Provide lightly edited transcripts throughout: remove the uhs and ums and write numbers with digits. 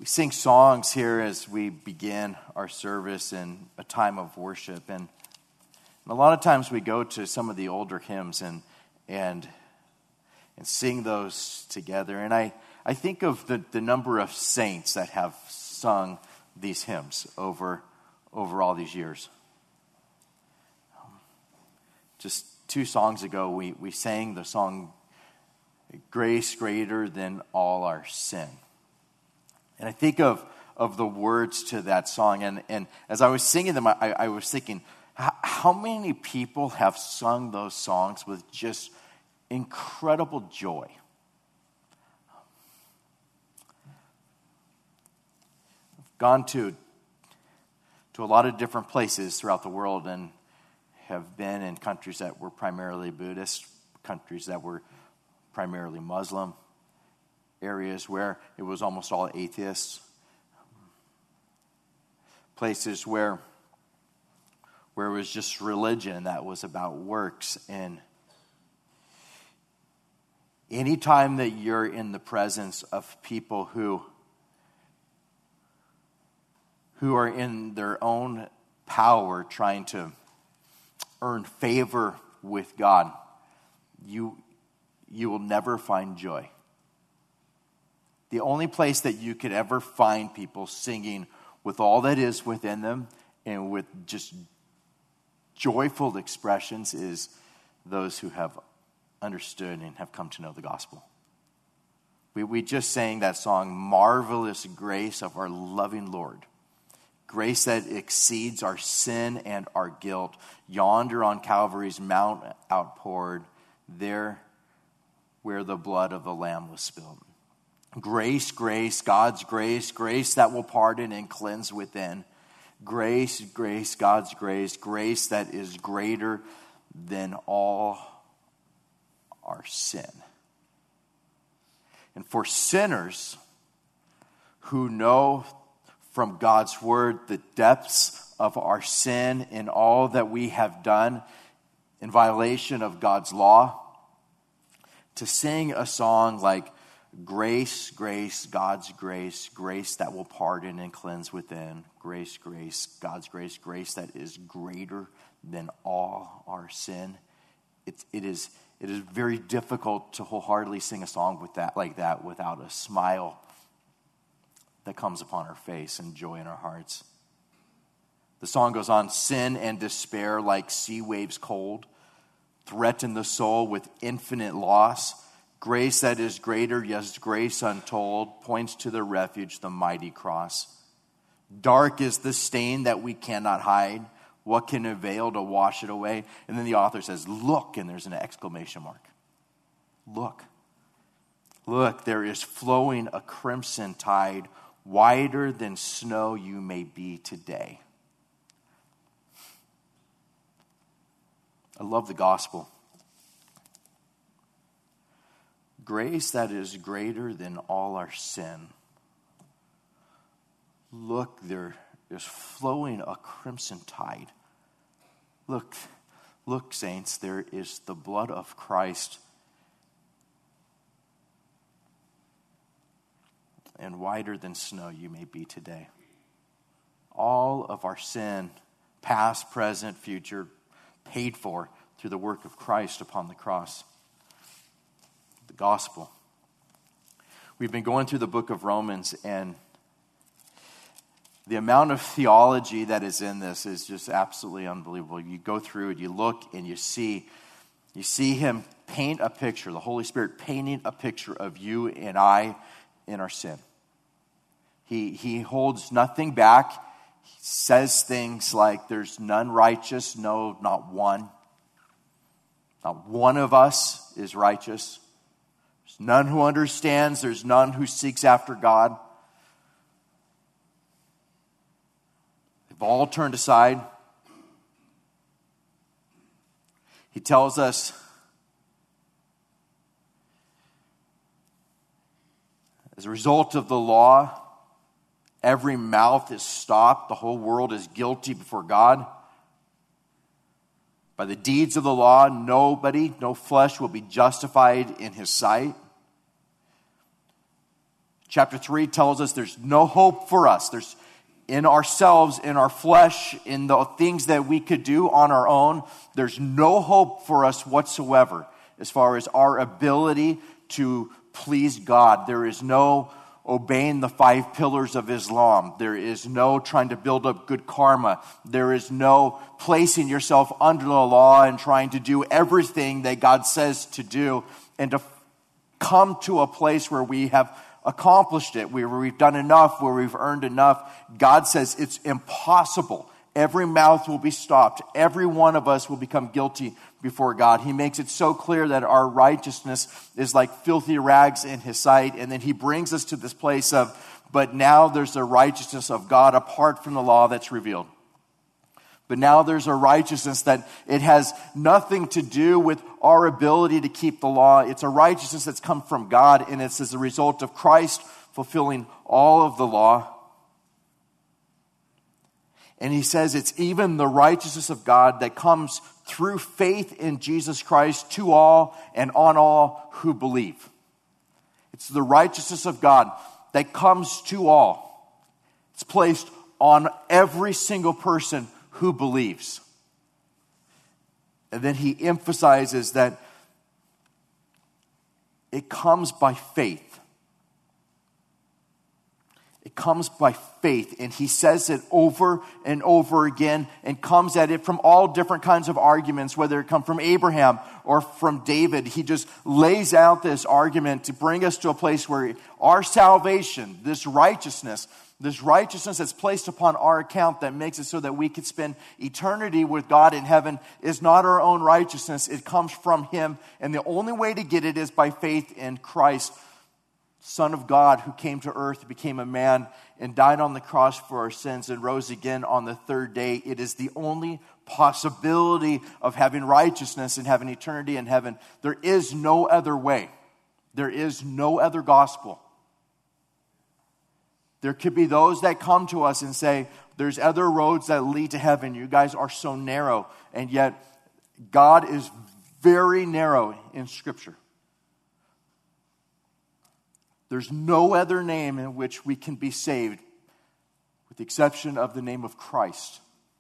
We sing songs here as we begin our service in a time of worship. And a lot of times we go to some of the older hymns and sing those together. And I think of the number of saints that have sung these hymns over all these years. Just 2 songs ago, we sang the song, Grace Greater Than All Our Sin. And I think of the words to that song, and as I was singing them, I was thinking, how many people have sung those songs with just incredible joy? I've gone to a lot of different places throughout the world and have been in countries that were primarily Buddhist, countries that were primarily Muslim, areas where it was almost all atheists, places where it was just religion that was about works. And anytime that you're in the presence of people who are in their own power trying to earn favor with God, you will never find joy. The only place that you could ever find people singing with all that is within them and with just joyful expressions is those who have understood and have come to know the gospel. We just sang that song, Marvelous Grace of Our Loving Lord. Grace that exceeds our sin and our guilt. Yonder on Calvary's mount outpoured, there where the blood of the Lamb was spilled. Grace, grace, God's grace, grace that will pardon and cleanse within. Grace, grace, God's grace, grace that is greater than all our sin. And for sinners who know from God's word the depths of our sin and all that we have done in violation of God's law, to sing a song like Grace, grace, God's grace, grace that will pardon and cleanse within. Grace, grace, God's grace, grace that is greater than all our sin. It is very difficult to wholeheartedly sing a song like that without a smile that comes upon our face and joy in our hearts. The song goes on, sin and despair like sea waves cold, threaten the soul with infinite loss. Grace that is greater, yes, grace untold, points to the refuge, the mighty cross. Dark is the stain that we cannot hide. What can avail to wash it away? And then the author says, look, and there's an exclamation mark. Look. Look, there is flowing a crimson tide, whiter than snow you may be today. I love the gospel. Grace that is greater than all our sin. Look, there is flowing a crimson tide. Look, saints, there is the blood of Christ. And whiter than snow you may be today. All of our sin, past, present, future, paid for through the work of Christ upon the cross. The gospel. We've been going through the book of Romans, and the amount of theology that is in this is just absolutely unbelievable. You go through it, you look, and you see him paint a picture, the Holy Spirit painting a picture of you and I in our sin. He holds nothing back. He says things like, there's none righteous, no, not one. Not one of us is righteous. There's none who understands. There's none who seeks after God. They've all turned aside. He tells us as a result of the law, every mouth is stopped. The whole world is guilty before God. By the deeds of the law, no flesh will be justified in his sight. Chapter 3 tells us there's no hope for us. There's in ourselves, in our flesh, in the things that we could do on our own, there's no hope for us whatsoever as far as our ability to please God. There is no obeying the 5 pillars of Islam. There is no trying to build up good karma. There is no placing yourself under the law and trying to do everything that God says to do and to come to a place where we have accomplished it, where we've done enough, where we've earned enough. God says it's impossible. Every mouth will be stopped. Every one of us will become guilty before God. He makes it so clear that our righteousness is like filthy rags in His sight. And then He brings us to this place of, but now there's the righteousness of God apart from the law that's revealed. But now there's a righteousness that it has nothing to do with our ability to keep the law. It's a righteousness that's come from God, and it's as a result of Christ fulfilling all of the law. And He says it's even the righteousness of God that comes through faith in Jesus Christ to all and on all who believe. It's the righteousness of God that comes to all. It's placed on every single person who believes. And then He emphasizes that it comes by faith. It comes by faith, and He says it over and over again and comes at it from all different kinds of arguments, whether it come from Abraham or from David. He just lays out this argument to bring us to a place where our salvation, this righteousness that's placed upon our account that makes it so that we could spend eternity with God in heaven is not our own righteousness. It comes from Him, and the only way to get it is by faith in Christ, Son of God, who came to earth, became a man, and died on the cross for our sins and rose again on the third day. It is the only possibility of having righteousness and having eternity in heaven. There is no other way. There is no other gospel. There could be those that come to us and say, there's other roads that lead to heaven. You guys are so narrow. And yet, God is very narrow in Scripture. There's no other name in which we can be saved, with the exception of the name of Christ.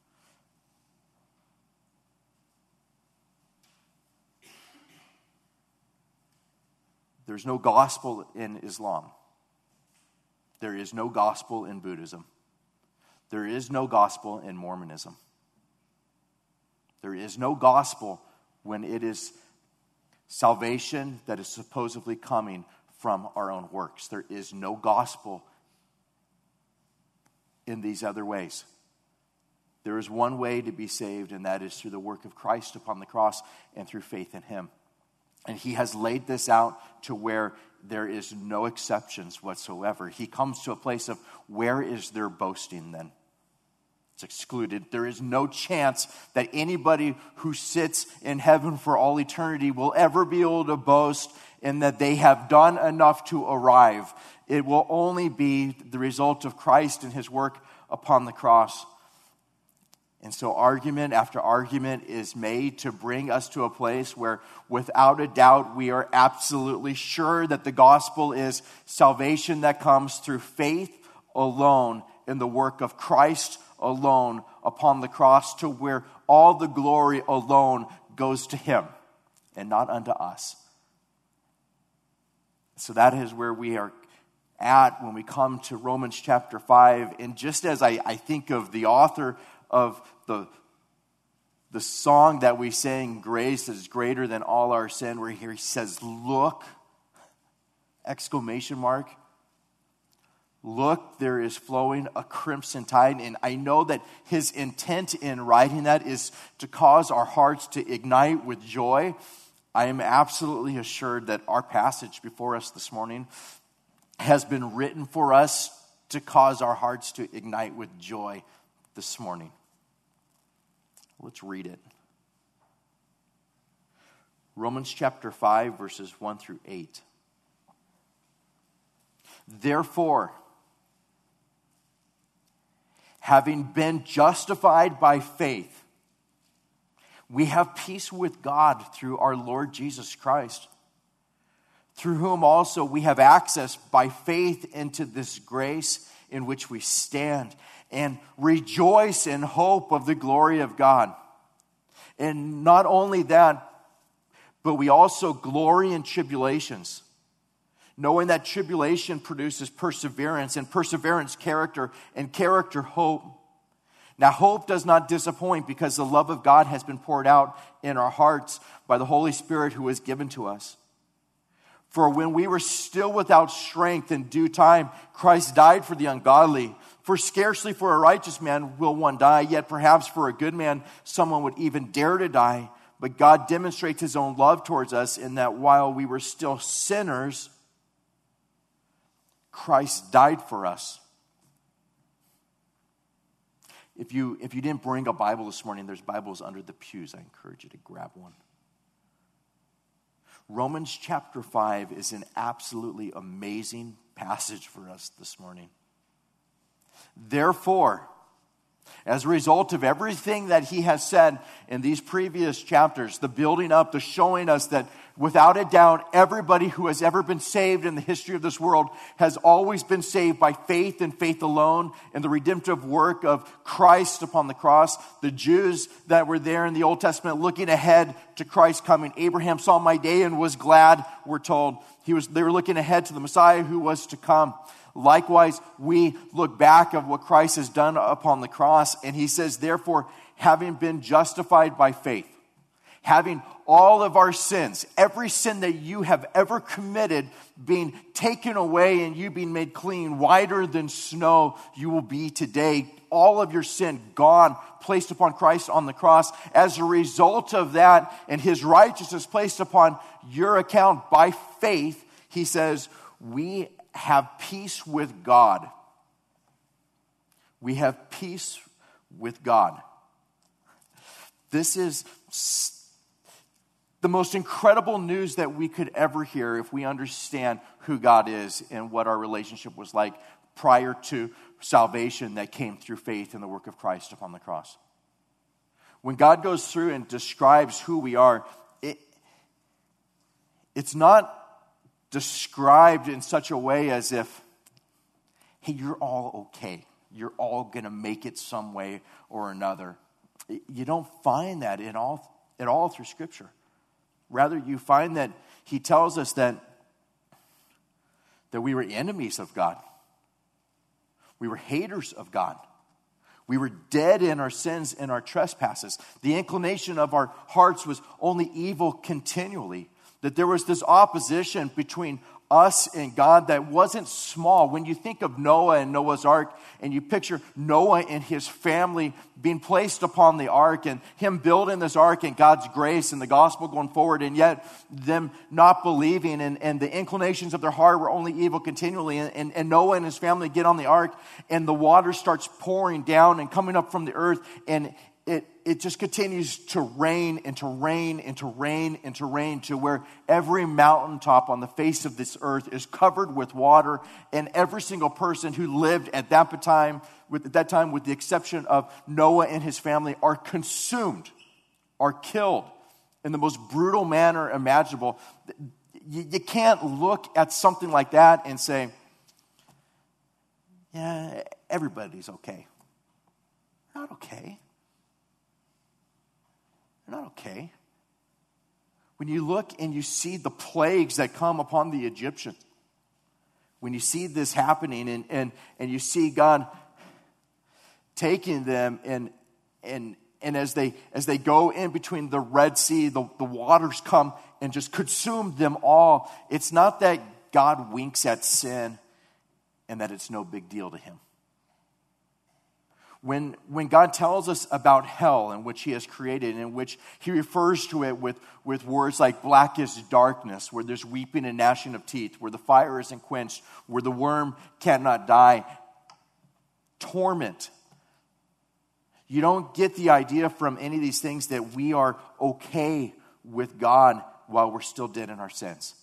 There's no gospel in Islam. There is no gospel in Buddhism. There is no gospel in Mormonism. There is no gospel when it is salvation that is supposedly coming from our own works. There is no gospel in these other ways. There is one way to be saved, and that is through the work of Christ upon the cross and through faith in Him. And He has laid this out to where there is no exceptions whatsoever. He comes to a place of, where is their boasting then? It's excluded. There is no chance that anybody who sits in heaven for all eternity will ever be able to boast in that they have done enough to arrive. It will only be the result of Christ and His work upon the cross. And so argument after argument is made to bring us to a place where, without a doubt, we are absolutely sure that the gospel is salvation that comes through faith alone in the work of Christ alone upon the cross, to where all the glory alone goes to Him and not unto us. So that is where we are at when we come to Romans chapter 5. And just as I think of the author of the song that we sang, Grace is Greater Than All Our Sin, where he says, look, exclamation mark. Look, there is flowing a crimson tide. And I know that his intent in writing that is to cause our hearts to ignite with joy. I am absolutely assured that our passage before us this morning has been written for us to cause our hearts to ignite with joy this morning. Let's read it. Romans chapter 5, verses 1 through 8. Therefore, having been justified by faith, we have peace with God through our Lord Jesus Christ, through whom also we have access by faith into this grace in which we stand, and rejoice in hope of the glory of God. And not only that, but we also glory in tribulations, knowing that tribulation produces perseverance, and perseverance, character, and character, hope. Now, hope does not disappoint, because the love of God has been poured out in our hearts by the Holy Spirit who is given to us. For when we were still without strength, in due time, Christ died for the ungodly. For scarcely for a righteous man will one die, yet perhaps for a good man someone would even dare to die. But God demonstrates his own love towards us in that while we were still sinners, Christ died for us. If you didn't bring a Bible this morning, there's Bibles under the pews. I encourage you to grab one. Romans chapter 5 is an absolutely amazing passage for us this morning. Therefore, as a result of everything that he has said in these previous chapters, the building up, the showing us that without a doubt, everybody who has ever been saved in the history of this world has always been saved by faith and faith alone in the redemptive work of Christ upon the cross. The Jews that were there in the Old Testament looking ahead to Christ coming. Abraham saw my day and was glad, we're told. They were looking ahead to the Messiah who was to come. Likewise, we look back of what Christ has done upon the cross, and he says, therefore, having been justified by faith, having all of our sins, every sin that you have ever committed being taken away and you being made clean, whiter than snow, you will be today. All of your sin gone, placed upon Christ on the cross. As a result of that, and his righteousness placed upon your account by faith, he says, we have peace with God. We have peace with God. This is the most incredible news that we could ever hear if we understand who God is and what our relationship was like prior to salvation that came through faith in the work of Christ upon the cross. When God goes through and describes who we are, it's not described in such a way as if, hey, you're all okay. You're all going to make it some way or another. You don't find that at all through Scripture. Rather, you find that he tells us that we were enemies of God. We were haters of God. We were dead in our sins and our trespasses. The inclination of our hearts was only evil continually. That there was this opposition between us and God that wasn't small. When you think of Noah and Noah's ark, and you picture Noah and his family being placed upon the ark, and him building this ark and God's grace and the gospel going forward, and yet them not believing, and the inclinations of their heart were only evil continually, and Noah and his family get on the ark, and the water starts pouring down and coming up from the earth, and it just continues to rain and to rain and to rain and to rain to where every mountaintop on the face of this earth is covered with water, and every single person who lived at that time, with the exception of Noah and his family, are consumed, are killed in the most brutal manner imaginable. You can't look at something like that and say, yeah, everybody's okay. Not okay. They're not okay. When you look and you see the plagues that come upon the Egyptians, when you see this happening and you see God taking them and as they go in between the Red Sea, the waters come and just consume them all. It's not that God winks at sin and that it's no big deal to him. When God tells us about hell, in which he has created, in which he refers to it with words like blackest darkness, where there's weeping and gnashing of teeth, where the fire isn't quenched, where the worm cannot die, torment. You don't get the idea from any of these things that we are okay with God while we're still dead in our sins.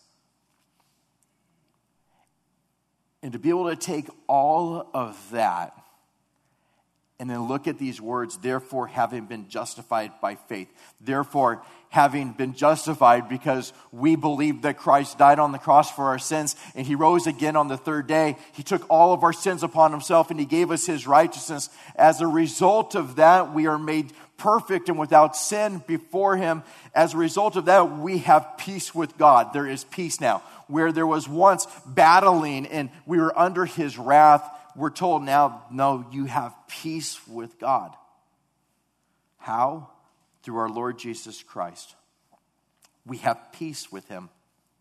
And to be able to take all of that And then look at these words, therefore having been justified by faith. Therefore having been justified because we believe that Christ died on the cross for our sins and he rose again on the third day. He took all of our sins upon himself and he gave us his righteousness. As a result of that, we are made perfect and without sin before him. As a result of that, we have peace with God. There is peace now. Where there was once battling and we were under his wrath, we're told now, no, you have peace with God. How? Through our Lord Jesus Christ. We have peace with him.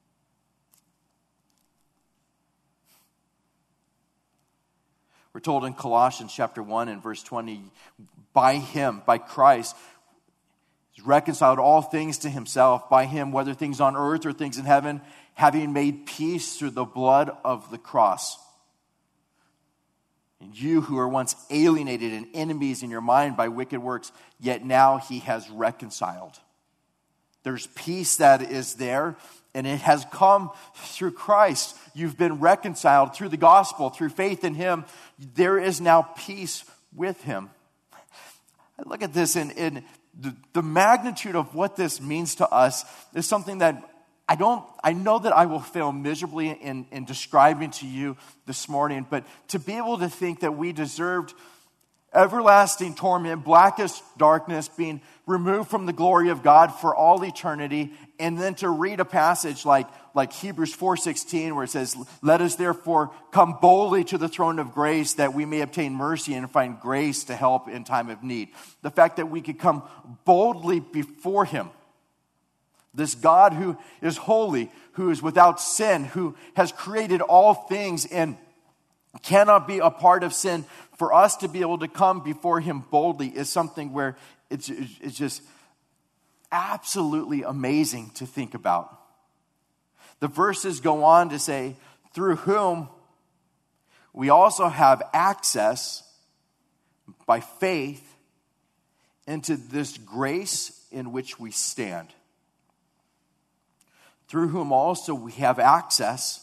We're told in Colossians chapter 1 and verse 20, by him, by Christ, he's reconciled all things to himself. By him, whether things on earth or things in heaven, having made peace through the blood of the cross. And you who were once alienated and enemies in your mind by wicked works, yet now he has reconciled. There's peace that is there, and it has come through Christ. You've been reconciled through the gospel, through faith in him. There is now peace with him. I look at this, and the magnitude of what this means to us is something that I know that I will fail miserably in describing to you this morning, but to be able to think that we deserved everlasting torment, blackest darkness, being removed from the glory of God for all eternity, and then to read a passage like Hebrews 4:16, where it says, let us therefore come boldly to the throne of grace that we may obtain mercy and find grace to help in time of need. The fact that we could come boldly before him. This God who is holy, who is without sin, who has created all things and cannot be a part of sin, for us to be able to come before him boldly is something where it's just absolutely amazing to think about. The verses go on to say, through whom we also have access by faith into this grace in which we stand. Through whom also we have access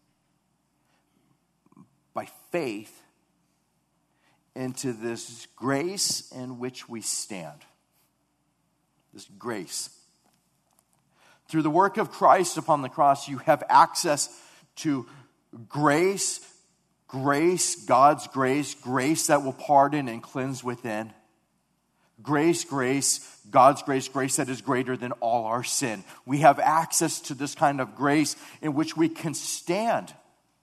by faith into this grace in which we stand. This grace. Through the work of Christ upon the cross, you have access to grace, God's grace that will pardon and cleanse within. Grace, God's grace that is greater than all our sin. We have access to this kind of grace in which we can stand.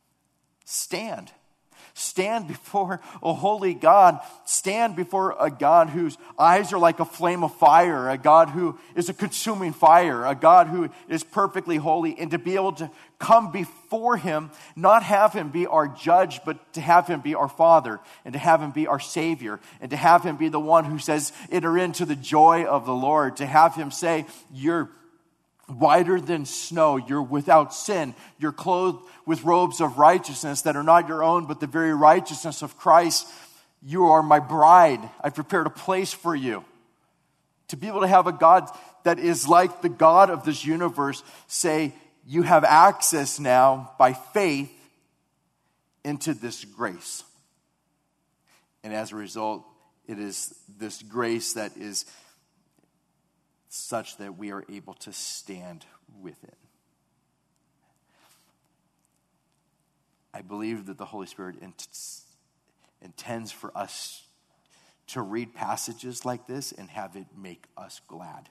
Stand before a holy God. Stand before a God whose eyes are like a flame of fire. A God who is a consuming fire. A God who is perfectly holy. And to be able to come before him, not have him be our judge, but to have him be our Father. And to have him be our Savior. And to have him be the one who says, enter into the joy of the Lord. To have him say, you're whiter than snow, you're without sin, you're clothed with robes of righteousness that are not your own, but the very righteousness of Christ. You are my bride. I've prepared a place for you. To be able to have a God that is like the God of this universe say, you have access now by faith into this grace. And as a result, it is this grace that is such that we are able to stand with it. I believe that the Holy Spirit intends for us to read passages like this and have it make us glad.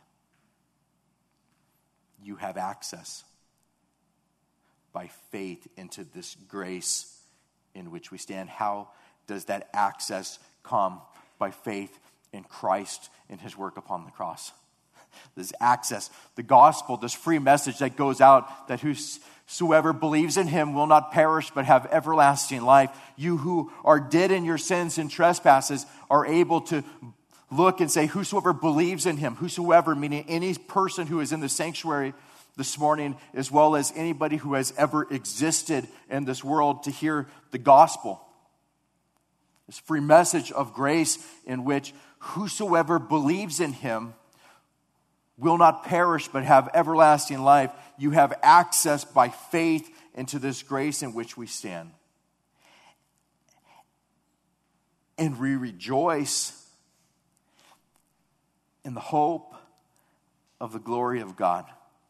You have access by faith into this grace in which we stand. How does that access come? By faith in Christ and his work upon the cross. This access, the gospel, this free message that goes out that whosoever believes in him will not perish but have everlasting life. You who are dead in your sins and trespasses are able to look and say, whosoever believes in him, whosoever, meaning any person who is in the sanctuary this morning, as well as anybody who has ever existed in this world, to hear the gospel. This free message of grace in which whosoever believes in him will not perish but have everlasting life. You have access by faith into this grace in which we stand. And we rejoice in the hope of the glory of God.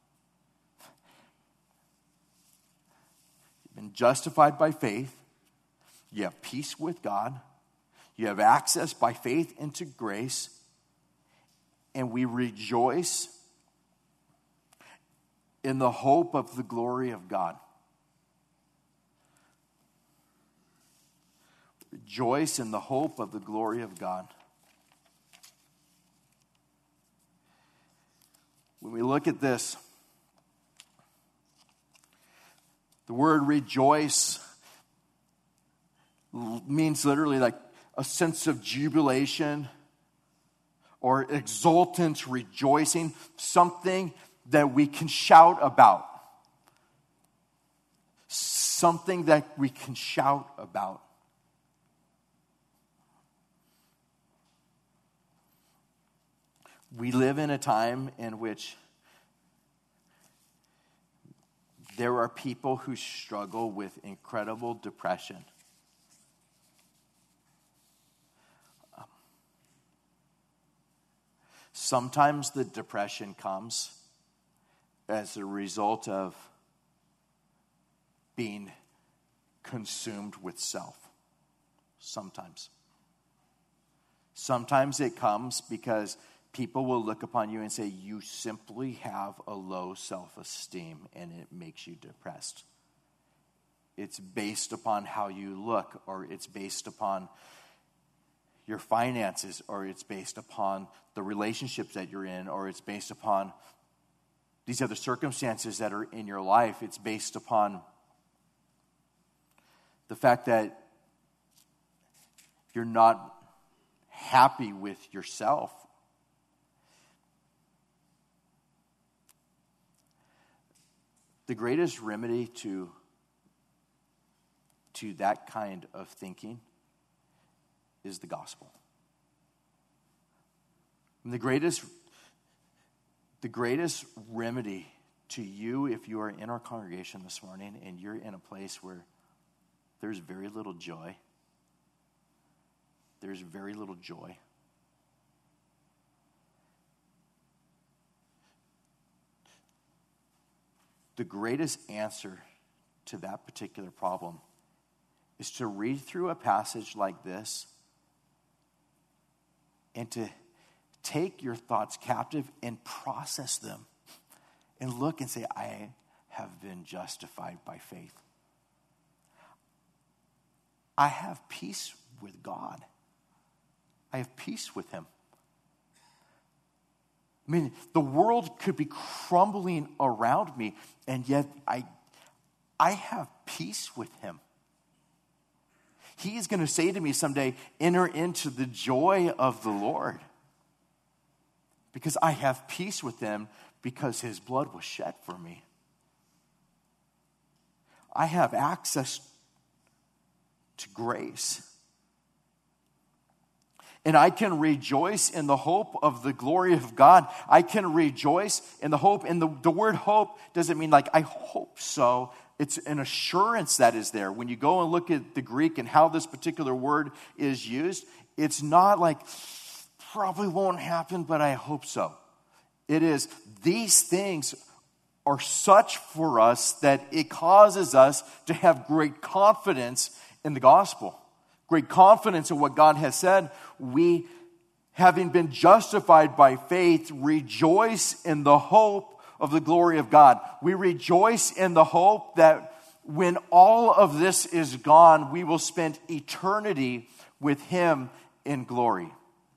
You've been justified by faith. You have peace with God. You have access by faith into grace. And we rejoice in the hope of the glory of God. Rejoice in the hope of the glory of God. When we look at this, the word rejoice means literally like a sense of jubilation or exultant rejoicing, something that we can shout about. Something that we can shout about. We live in a time in which there are people who struggle with incredible depression. Sometimes the depression comes as a result of being consumed with self. Sometimes. Sometimes it comes because people will look upon you and say, you simply have a low self-esteem and it makes you depressed. It's based upon how you look, or it's based upon your finances, or it's based upon the relationships that you're in, or it's based upon these other circumstances that are in your life. It's based upon the fact that you're not happy with yourself. The greatest remedy to that kind of thinking is the gospel. And the greatest remedy to you, if you are in our congregation this morning and you're in a place where there's very little joy, the greatest answer to that particular problem is to read through a passage like this and to take your thoughts captive and process them and look and say, I have been justified by faith. I have peace with God. I have peace with him. I mean, the world could be crumbling around me, and yet I have peace with him. He is going to say to me someday, enter into the joy of the Lord. Because I have peace with him because his blood was shed for me. I have access to grace. And I can rejoice in the hope of the glory of God. I can rejoice in the hope. And the word hope doesn't mean like, I hope so. It's an assurance that is there. When you go and look at the Greek and how this particular word is used, it's not like, probably won't happen, but I hope so. It is, these things are such for us that it causes us to have great confidence in the gospel. Great confidence in what God has said. We, having been justified by faith, rejoice in the hope of the glory of God. We rejoice in the hope that when all of this is gone, we will spend eternity with him in glory.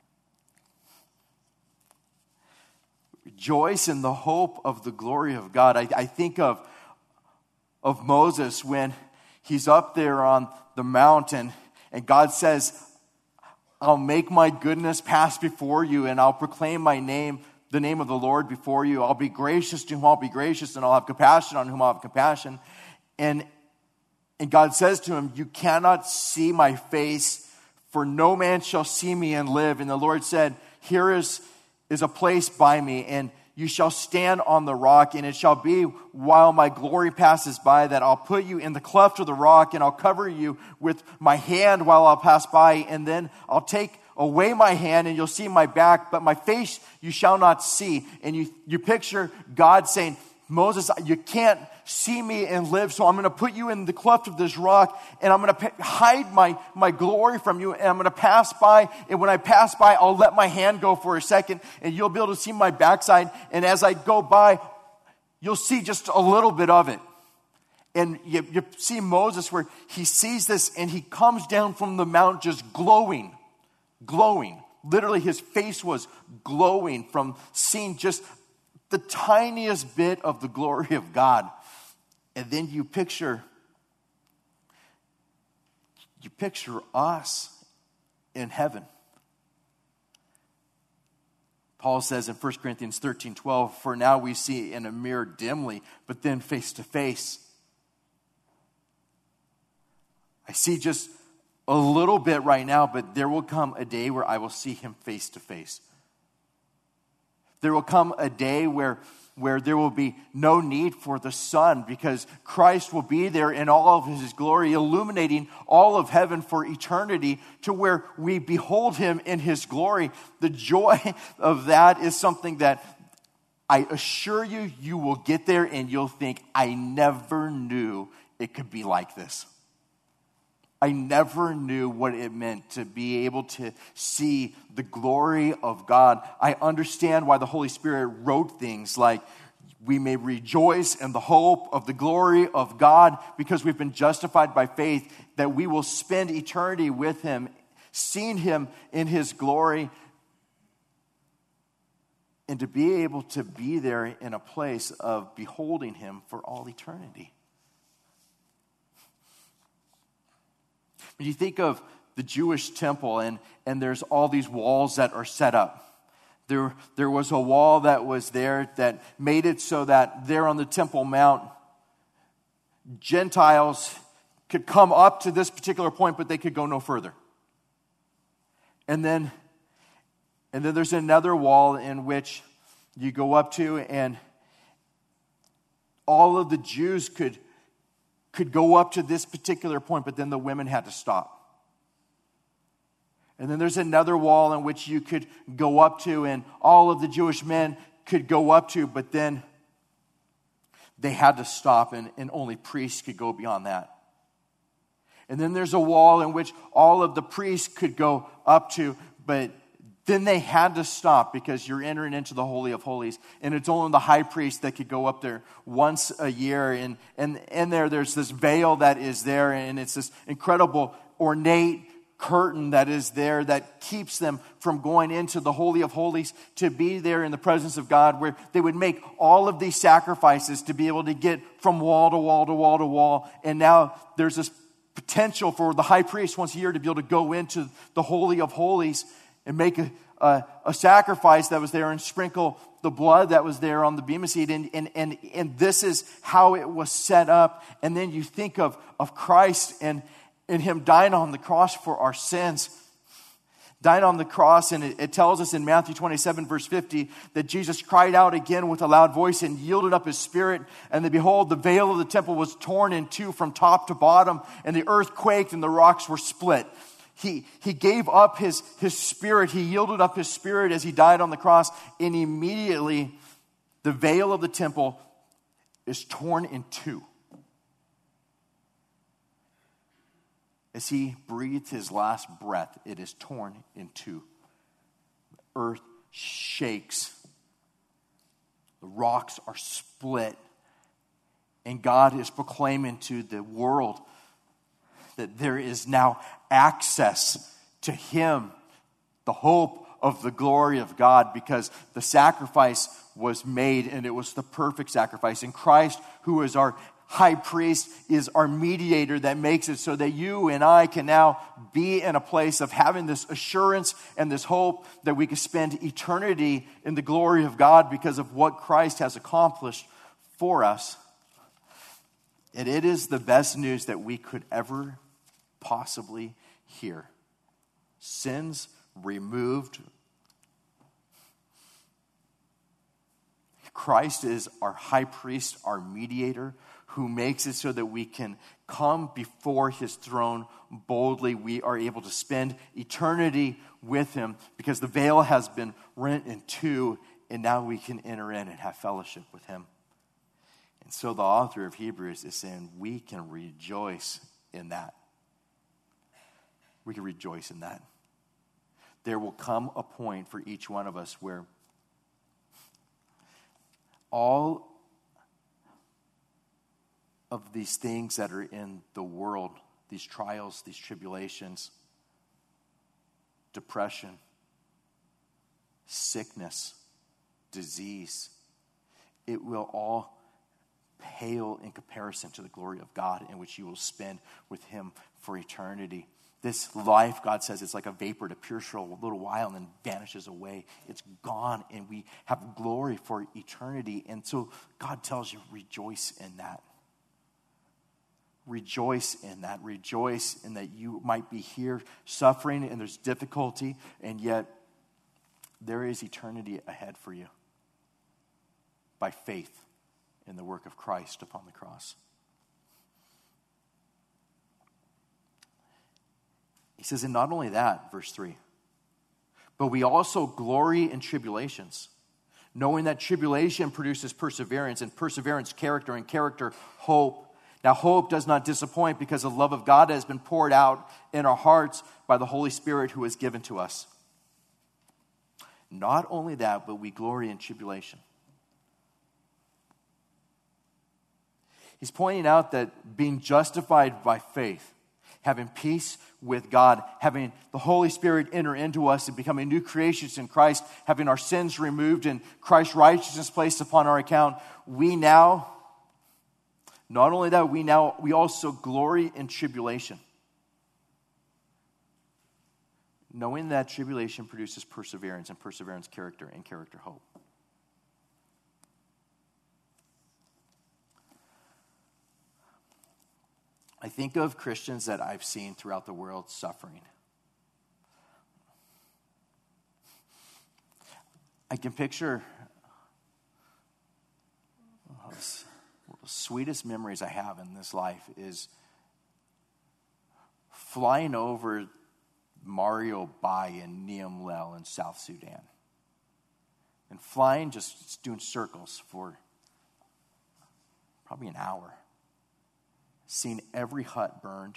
Rejoice in the hope of the glory of God. I think of Moses when he's up there on the mountain and God says, I'll make my goodness pass before you and I'll proclaim my name, the name of the Lord before you. I'll be gracious to whom I'll be gracious and I'll have compassion on whom I'll have compassion. And God says to him, you cannot see my face, for no man shall see me and live. And the Lord said, here is a place by me, and you shall stand on the rock, and it shall be while my glory passes by that I'll put you in the cleft of the rock, and I'll cover you with my hand while I'll pass by, and then I'll take away my hand, and you'll see my back, but my face you shall not see. And you picture God saying, Moses, you can't see me and live, so I'm going to put you in the cleft of this rock, and I'm going to hide my glory from you, and I'm going to pass by, and when I pass by, I'll let my hand go for a second, and you'll be able to see my backside, and as I go by, you'll see just a little bit of it. And you see Moses where he sees this, and he comes down from the mount just glowing. Literally, his face was glowing from seeing just the tiniest bit of the glory of God. And then you picture us in heaven. Paul says in 1 Corinthians 13:12, for now we see in a mirror dimly, but then face to face. I see just a little bit right now, but there will come a day where I will see him face to face. There will come a day where there will be no need for the sun, because Christ will be there in all of his glory, illuminating all of heaven for eternity, to where we behold him in his glory. The joy of that is something that I assure you, you will get there and you'll think, I never knew it could be like this. I never knew what it meant to be able to see the glory of God. I understand why the Holy Spirit wrote things like, we may rejoice in the hope of the glory of God, because we've been justified by faith, that we will spend eternity with him, seeing him in his glory, and to be able to be there in a place of beholding him for all eternity. When you think of the Jewish temple, and there's all these walls that are set up. There was a wall that was there that made it so that there on the Temple Mount, Gentiles could come up to this particular point, but they could go no further. And then there's another wall in which you go up to, and all of the Jews could go up to this particular point, but then the women had to stop. And then there's another wall in which you could go up to, and all of the Jewish men could go up to, but then they had to stop, and only priests could go beyond that. And then there's a wall in which all of the priests could go up to, but then they had to stop, because you're entering into the Holy of Holies, and it's only the high priest that could go up there once a year. And there's this veil that is there, and it's this incredible ornate curtain that is there that keeps them from going into the Holy of Holies to be there in the presence of God, where they would make all of these sacrifices to be able to get from wall to wall to wall to wall. And now there's this potential for the high priest once a year to be able to go into the Holy of Holies and make a sacrifice that was there and sprinkle the blood that was there on the bema seat. And this is how it was set up. And then you think of Christ and him dying on the cross for our sins. Dying on the cross, and it tells us in Matthew 27, verse 50, that Jesus cried out again with a loud voice and yielded up his spirit. And behold, the veil of the temple was torn in two from top to bottom, and the earth quaked and the rocks were split. He gave up his spirit. He yielded up his spirit as he died on the cross. And immediately, the veil of the temple is torn in two. As he breathed his last breath, it is torn in two. The earth shakes. The rocks are split. And God is proclaiming to the world that there is now access to him, the hope of the glory of God, because the sacrifice was made, and it was the perfect sacrifice. And Christ, who is our high priest, is our mediator that makes it so that you and I can now be in a place of having this assurance and this hope that we can spend eternity in the glory of God because of what Christ has accomplished for us. And it is the best news that we could ever possibly hear. Sins removed. Christ is our high priest, our mediator, who makes it so that we can come before his throne boldly. We are able to spend eternity with him because the veil has been rent in two, and now we can enter in and have fellowship with him. And so the author of Hebrews is saying we can rejoice in that. We can rejoice in that. There will come a point for each one of us where all of these things that are in the world, these trials, these tribulations, depression, sickness, disease, it will all pale in comparison to the glory of God in which you will spend with him for eternity. This life, God says, it's like a vapor that appears for a little while and then vanishes away. It's gone, and we have glory for eternity. And so God tells you, rejoice in that. Rejoice in that. Rejoice in that you might be here suffering and there's difficulty, and yet there is eternity ahead for you by faith in the work of Christ upon the cross. He says, and not only that, verse 3, but we also glory in tribulations, knowing that tribulation produces perseverance, and perseverance, character, and character, hope. Now, hope does not disappoint because the love of God has been poured out in our hearts by the Holy Spirit who is given to us. Not only that, but we glory in tribulation. He's pointing out that being justified by faith, having peace with God, having the Holy Spirit enter into us and becoming new creations in Christ, having our sins removed and Christ's righteousness placed upon our account, we now, not only that, we also glory in tribulation. Knowing that tribulation produces perseverance, and perseverance, character, and character, hope. I think of Christians that I've seen throughout the world suffering. I can picture the sweetest memories I have in this life is flying over Mario Bay in Neom Lel in South Sudan. And flying, just doing circles for probably an hour. Seen every hut burned.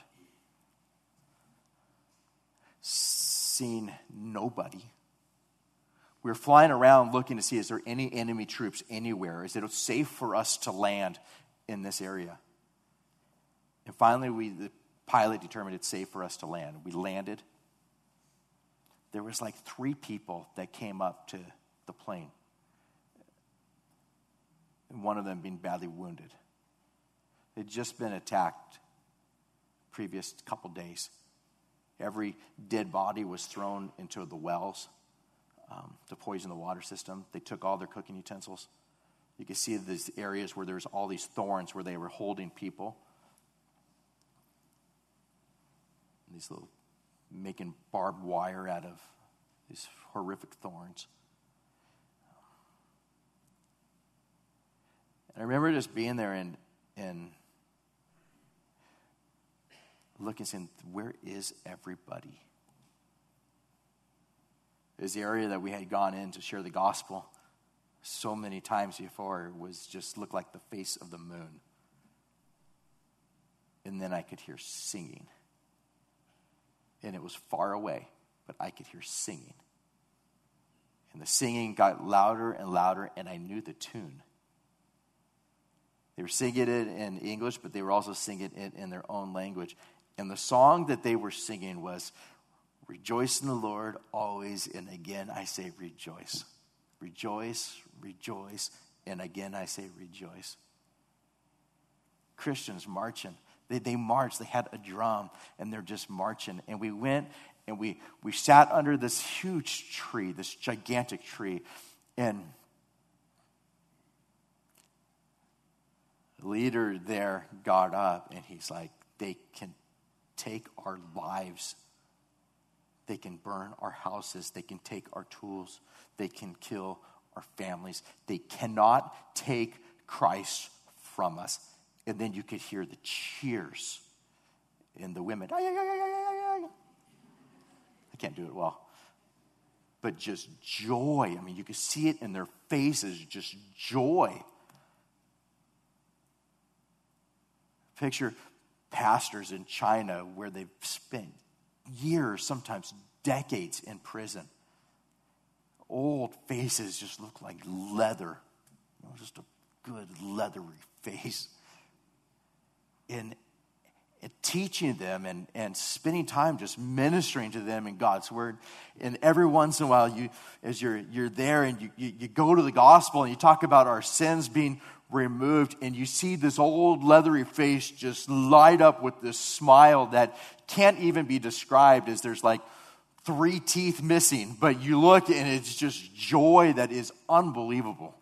Seen nobody. We were flying around looking to see, is there any enemy troops anywhere? Is it safe for us to land in this area? And finally, the pilot determined it's safe for us to land. We landed. There was like 3 people that came up to the plane. And one of them being badly wounded. They'd just been attacked previous couple days. Every dead body was thrown into the wells to poison the water system. They took all their cooking utensils. You can see these areas where there's all these thorns where they were holding people. And these little, making barbed wire out of these horrific thorns. And I remember just being there and looking and saying, where is everybody? This area that we had gone in to share the gospel so many times before was just looked like the face of the moon. And then I could hear singing. And it was far away, but I could hear singing. And the singing got louder and louder, and I knew the tune. They were singing it in English, but they were also singing it in their own language. And the song that they were singing was, rejoice in the Lord always, and again I say rejoice. Rejoice, rejoice, and again I say rejoice. Christians marching. They marched. They had a drum, and they're just marching. And we went, and we sat under this huge tree, this gigantic tree, and the leader there got up, and he's like, they can take our lives. They can burn our houses. They can take our tools. They can kill our families. They cannot take Christ from us. And then you could hear the cheers in the women. Ay, ay, ay, ay, ay, ay. I can't do it well. But just joy. I mean, you could see it in their faces, just joy. Picture pastors in China where they've spent years, sometimes decades in prison. Old faces just look like leather. Just a good leathery face. And teaching them and spending time just ministering to them in God's word. And every once in a while, as you're there and you go to the gospel and you talk about our sins being removed, and you see this old leathery face just light up with this smile that can't even be described, as there's like 3 teeth missing, but you look and it's just joy that is unbelievable.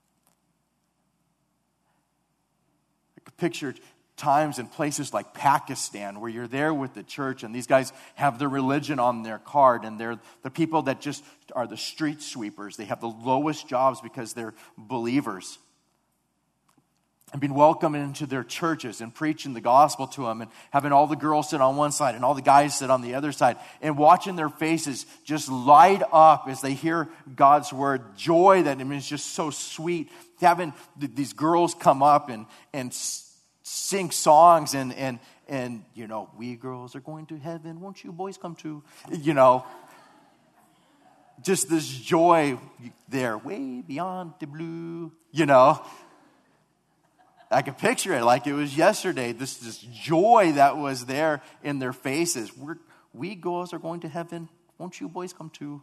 I could picture times and places like Pakistan where you're there with the church and these guys have their religion on their card, and they're the people that just are the street sweepers. They have the lowest jobs because they're believers. And being welcomed into their churches and preaching the gospel to them and having all the girls sit on one side and all the guys sit on the other side and watching their faces just light up as they hear God's word. Joy that is just so sweet. Having these girls come up and sing songs and you know, we girls are going to heaven, won't you boys come too? You know, just this joy there, way beyond the blue, you know. I can picture it like it was yesterday, this joy that was there in their faces. We girls are going to heaven, won't you boys come too?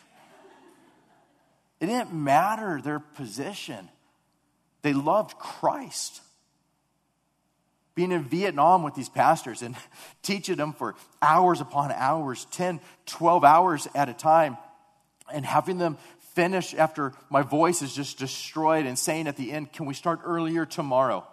It didn't matter their position. They loved Christ. Being in Vietnam with these pastors and teaching them for hours upon hours, 10, 12 hours at a time, and having them finish after my voice is just destroyed and saying at the end, can we start earlier tomorrow?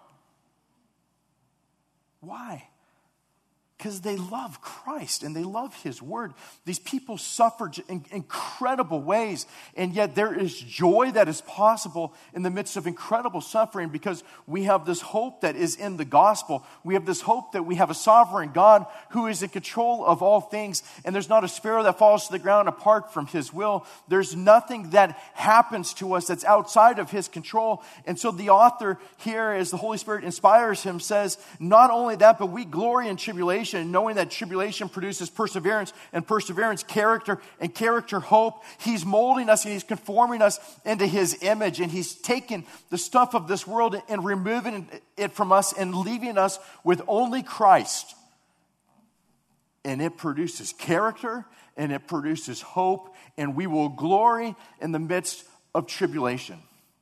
Why? Because they love Christ and they love His word. These people suffered in incredible ways, and yet there is joy that is possible in the midst of incredible suffering because we have this hope that is in the gospel. We have this hope that we have a sovereign God who is in control of all things, and there's not a sparrow that falls to the ground apart from His will. There's nothing that happens to us that's outside of His control. And so the author here, as the Holy Spirit inspires him, says, not only that, but we glory in tribulation, knowing that tribulation produces perseverance, and perseverance character, and character hope. He's molding us and He's conforming us into His image, and He's taken the stuff of this world and removing it from us and leaving us with only Christ. And it produces character and it produces hope, and we will glory in the midst of tribulation.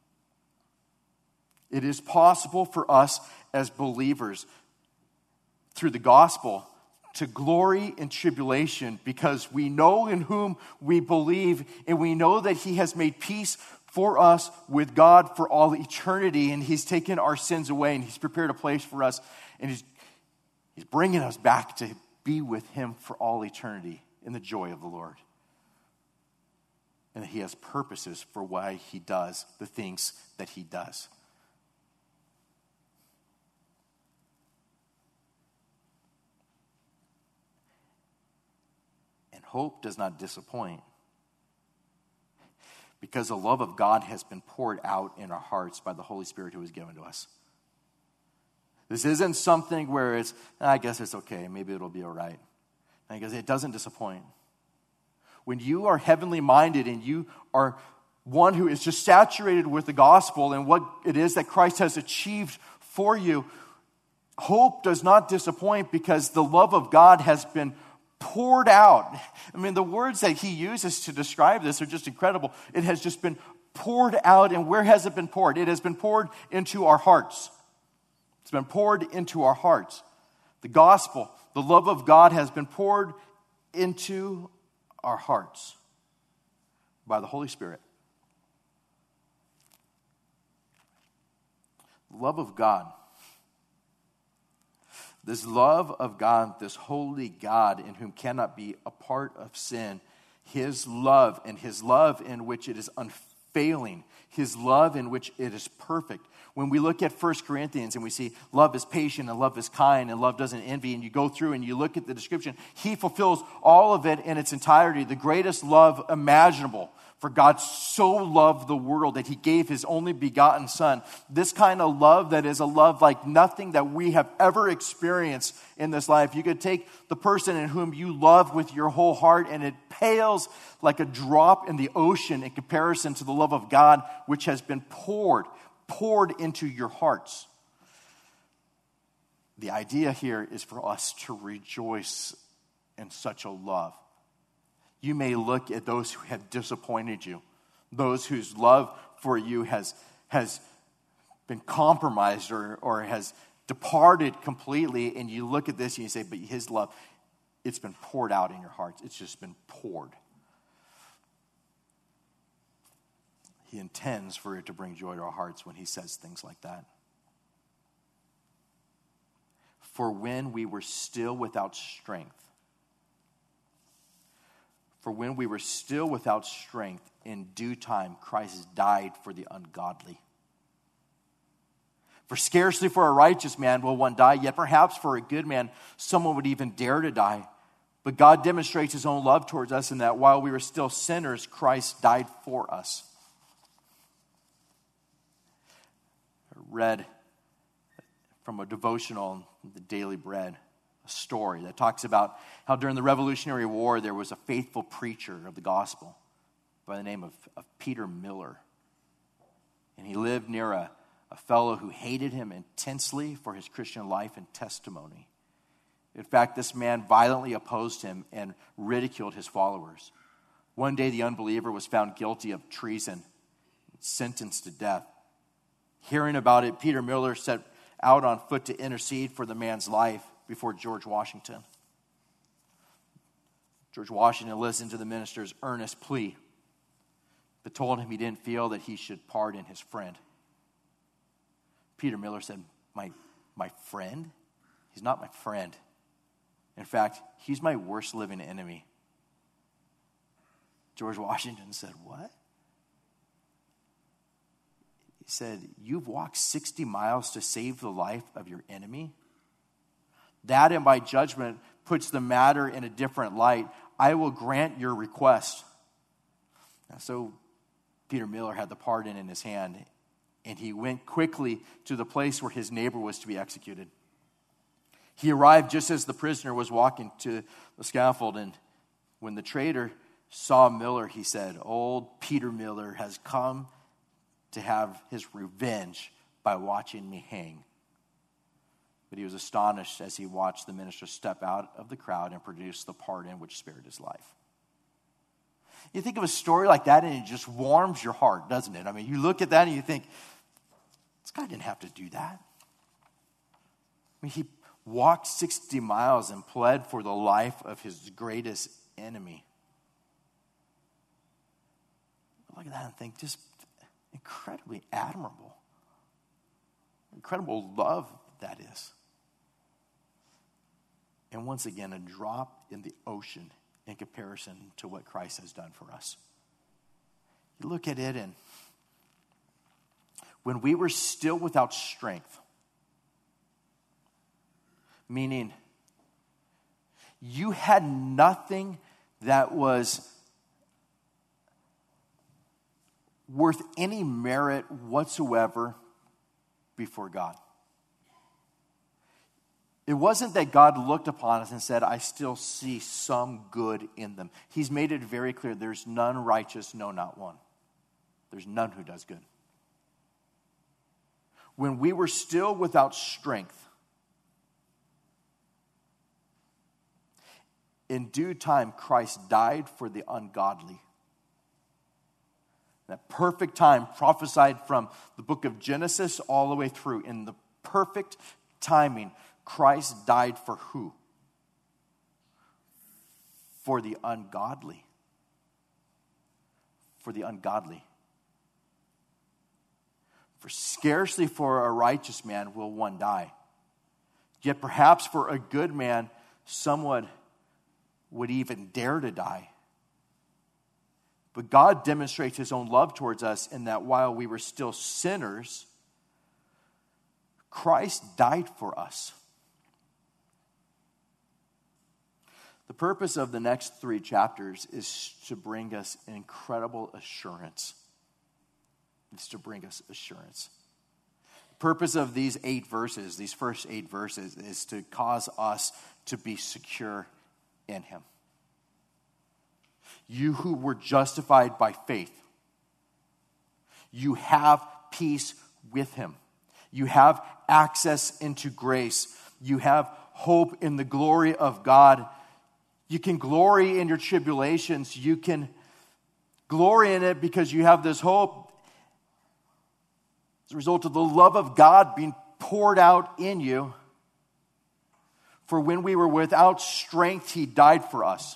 It is possible for us as believers through the gospel to glory in tribulation because we know in whom we believe, and we know that He has made peace for us with God for all eternity, and He's taken our sins away, and He's prepared a place for us, and He's bringing us back to be with Him for all eternity in the joy of the Lord. And He has purposes for why He does the things that He does. Hope does not disappoint because the love of God has been poured out in our hearts by the Holy Spirit who is given to us. This isn't something where it's, I guess it's okay, maybe it'll be all right. Because it doesn't disappoint. When you are heavenly minded and you are one who is just saturated with the gospel and what it is that Christ has achieved for you, hope does not disappoint because the love of God has been poured out. I mean, the words that he uses to describe this are just incredible. It has just been poured out. And where has it been poured? It has been poured into our hearts. It's been poured into our hearts. The gospel, the love of God has been poured into our hearts by the Holy Spirit. The love of God. This love of God, this holy God in whom cannot be a part of sin, His love, and His love in which it is unfailing. His love in which it is perfect. When we look at 1 Corinthians and we see love is patient and love is kind and love doesn't envy, and you go through and you look at the description, he fulfills all of it in its entirety. The greatest love imaginable. For God so loved the world that he gave his only begotten Son. This kind of love that is a love like nothing that we have ever experienced in this life. You could take the person in whom you love with your whole heart, and it pales like a drop in the ocean in comparison to the love of God, which has been poured into your hearts. The idea here is for us to rejoice in such a love. You may look at those who have disappointed you, those whose love for you has been compromised or has departed completely, and you look at this and you say, but his love, it's been poured out in your hearts. It's just been poured. He intends for it to bring joy to our hearts when he says things like that. For when we were still without strength, in due time, Christ died for the ungodly. For scarcely for a righteous man will one die, yet perhaps for a good man, someone would even dare to die. But God demonstrates his own love towards us in that while we were still sinners, Christ died for us. I read from a devotional, The Daily Bread, a story that talks about how during the Revolutionary War there was a faithful preacher of the gospel by the name of Peter Miller. And he lived near a fellow who hated him intensely for his Christian life and testimony. In fact, this man violently opposed him and ridiculed his followers. One day the unbeliever was found guilty of treason, sentenced to death. Hearing about it, Peter Miller set out on foot to intercede for the man's life before George Washington. George Washington listened to the minister's earnest plea, but told him he didn't feel that he should pardon his friend. Peter Miller said, my friend? He's not my friend. In fact, he's my worst living enemy. George Washington said, what? He said, you've walked 60 miles to save the life of your enemy? That, in my judgment, puts the matter in a different light. I will grant your request. And so Peter Miller had the pardon in his hand, and he went quickly to the place where his neighbor was to be executed. He arrived just as the prisoner was walking to the scaffold, and when the traitor saw Miller, he said, old Peter Miller has come to have his revenge by watching me hang. But he was astonished as he watched the minister step out of the crowd and produce the pardon which spared his life. You think of a story like that and it just warms your heart, doesn't it? I mean, you look at that and you think, this guy didn't have to do that. I mean, he walked 60 miles and pled for the life of his greatest enemy. Look at that and think, just incredibly admirable. Incredible love that is. And once again, a drop in the ocean in comparison to what Christ has done for us. You look at it, and when we were still without strength, meaning you had nothing that was worth any merit whatsoever before God. It wasn't that God looked upon us and said, I still see some good in them. He's made it very clear, there's none righteous, no, not one. There's none who does good. When we were still without strength, in due time, Christ died for the ungodly. That perfect time prophesied from the book of Genesis all the way through. In the perfect timing, Christ died for who? For the ungodly. For the ungodly. For scarcely for a righteous man will one die. Yet perhaps for a good man, someone would even dare to die. But God demonstrates his own love towards us in that while we were still sinners, Christ died for us. The purpose of the next 3 chapters is to bring us incredible assurance. It's to bring us assurance. The purpose of these 8 verses, these first 8 verses, is to cause us to be secure in him. You who were justified by faith, you have peace with him. You have access into grace. You have hope in the glory of God. You can glory in your tribulations. You can glory in it because you have this hope as a result of the love of God being poured out in you. For when we were without strength, he died for us.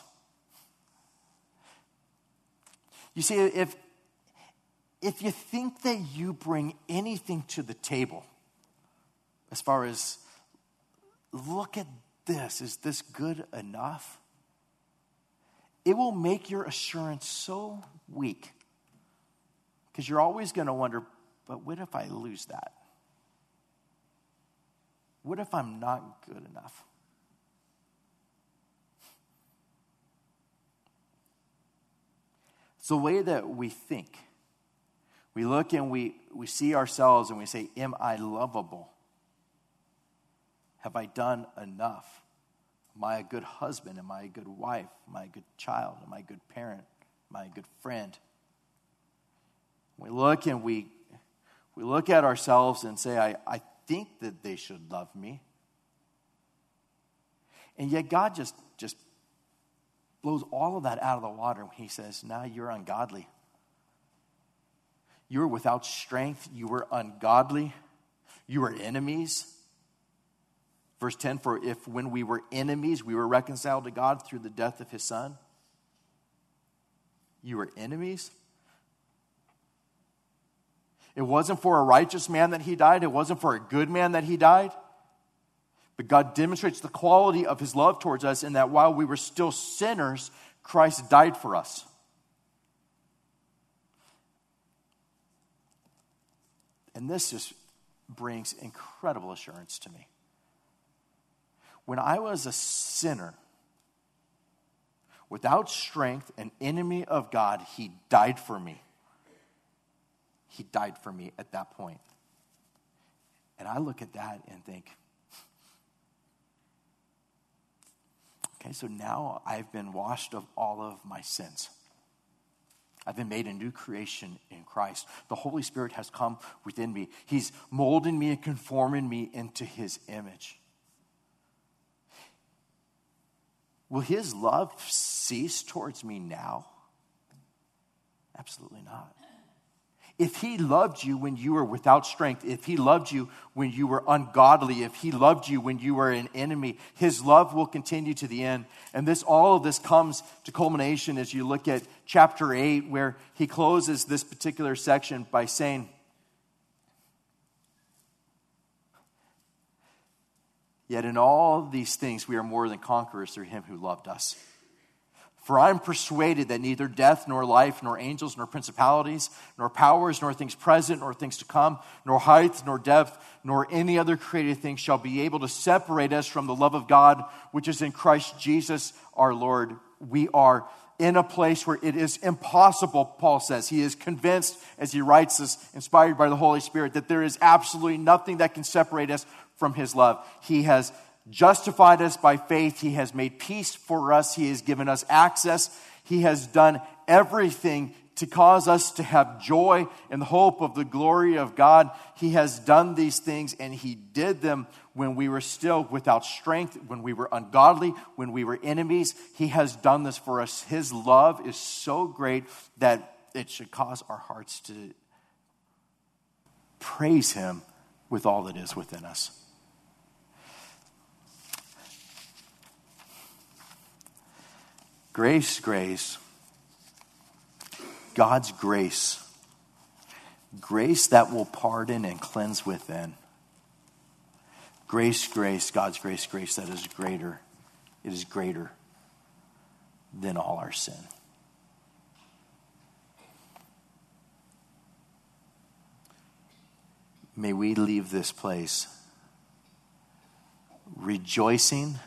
You see, if you think that you bring anything to the table, as far as, look at this, is this good enough? It will make your assurance so weak. Because you're always going to wonder, but what if I lose that? What if I'm not good enough? It's the way that we think. We look and we see ourselves and we say, am I lovable? Have I done enough? Am I a good husband? Am I a good wife? Am I a good child? Am I a good parent? Am I a good friend? We look and we look at ourselves and say, I think that they should love me. And yet God just blows all of that out of the water when he says, nah, you're ungodly. You were without strength. You were ungodly. You were enemies. Verse 10, for if when we were enemies, we were reconciled to God through the death of his son. You were enemies. It wasn't for a righteous man that he died. It wasn't for a good man that he died. But God demonstrates the quality of his love towards us in that while we were still sinners, Christ died for us. And this just brings incredible assurance to me. When I was a sinner, without strength, an enemy of God, he died for me. He died for me at that point. And I look at that and think, okay, so now I've been washed of all of my sins. I've been made a new creation in Christ. The Holy Spirit has come within me. He's molding me and conforming me into his image. Will his love cease towards me now? Absolutely not. If he loved you when you were without strength, if he loved you when you were ungodly, if he loved you when you were an enemy, his love will continue to the end. And all of this comes to culmination as you look at chapter 8, where he closes this particular section by saying, yet in all these things we are more than conquerors through him who loved us. For I am persuaded that neither death, nor life, nor angels, nor principalities, nor powers, nor things present, nor things to come, nor height, nor depth, nor any other created thing shall be able to separate us from the love of God, which is in Christ Jesus our Lord. We are in a place where it is impossible, Paul says. He is convinced, as he writes this, inspired by the Holy Spirit, that there is absolutely nothing that can separate us from his love. He has justified us by faith. He has made peace for us. He has given us access. He has done everything to cause us to have joy and the hope of the glory of God. He has done these things, and he did them when we were still without strength, when we were ungodly, when we were enemies. He has done this for us. His love is so great that it should cause our hearts to praise him with all that is within us. Grace, grace, God's grace, grace that will pardon and cleanse within. Grace, grace, God's grace, grace that is greater. It is greater than all our sin. may we leave this place rejoicing,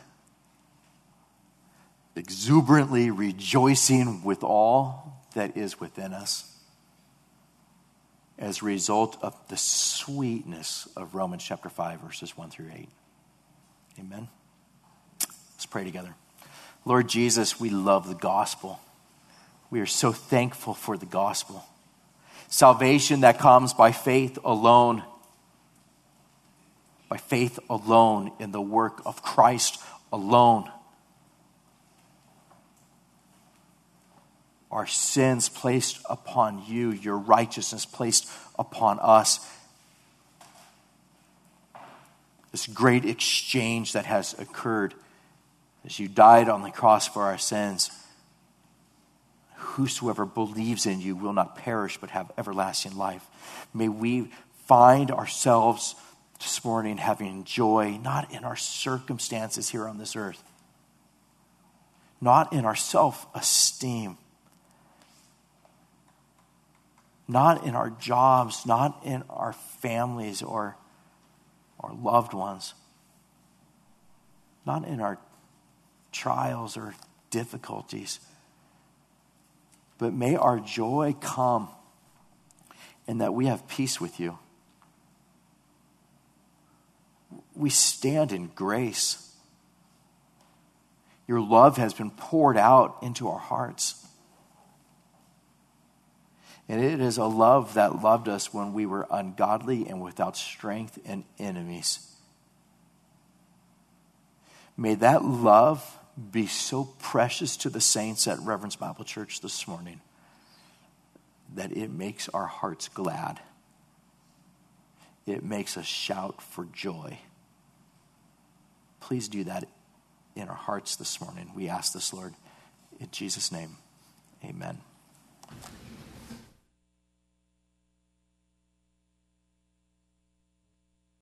exuberantly rejoicing with all that is within us as a result of the sweetness of Romans chapter 5, verses 1 through 8. Amen. Let's pray together. Lord Jesus, we love the gospel. We are so thankful for the gospel. Salvation that comes by faith alone. By faith alone in the work of Christ alone. Our sins placed upon you, your righteousness placed upon us. This great exchange that has occurred as you died on the cross for our sins. Whosoever believes in you will not perish but have everlasting life. May we find ourselves this morning having joy, not in our circumstances here on this earth, not in our self-esteem, not in our jobs, not in our families or our loved ones, not in our trials or difficulties. But may our joy come in that we have peace with you. We stand in grace. Your love has been poured out into our hearts. And it is a love that loved us when we were ungodly and without strength and enemies. May that love be so precious to the saints at Reverence Bible Church this morning that it makes our hearts glad. It makes us shout for joy. Please do that in our hearts this morning. We ask this, Lord, in Jesus' name. Amen.